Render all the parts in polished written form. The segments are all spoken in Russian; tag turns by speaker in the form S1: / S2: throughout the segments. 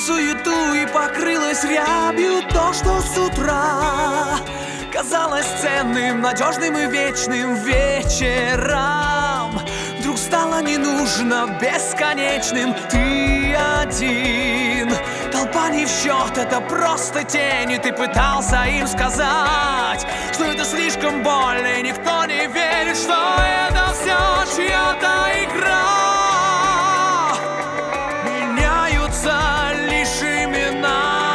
S1: суету и покрылось рябью то, что с утра казалось ценным, надежным и вечным вечером. Вдруг стало не нужно бесконечным. Ты один, толпа не в счет, это просто тени. Ты пытался им сказать, что это слишком больно, и никто не верит, что это все чья-то игра. Меняются лишь имена.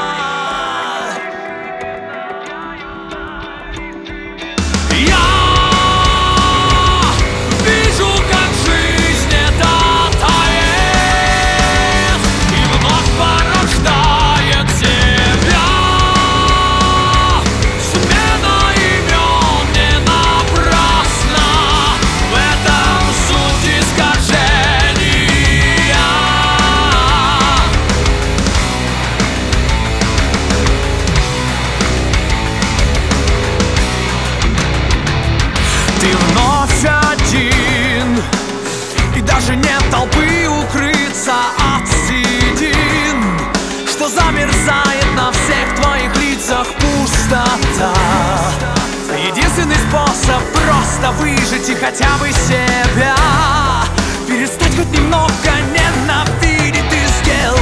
S1: Ты вновь один, и даже нет толпы укрыться от седин, что замерзает на всех твоих лицах пустота. Единственный способ просто выжить и хотя бы себя перестать хоть немного ненавидеть. Ты сделал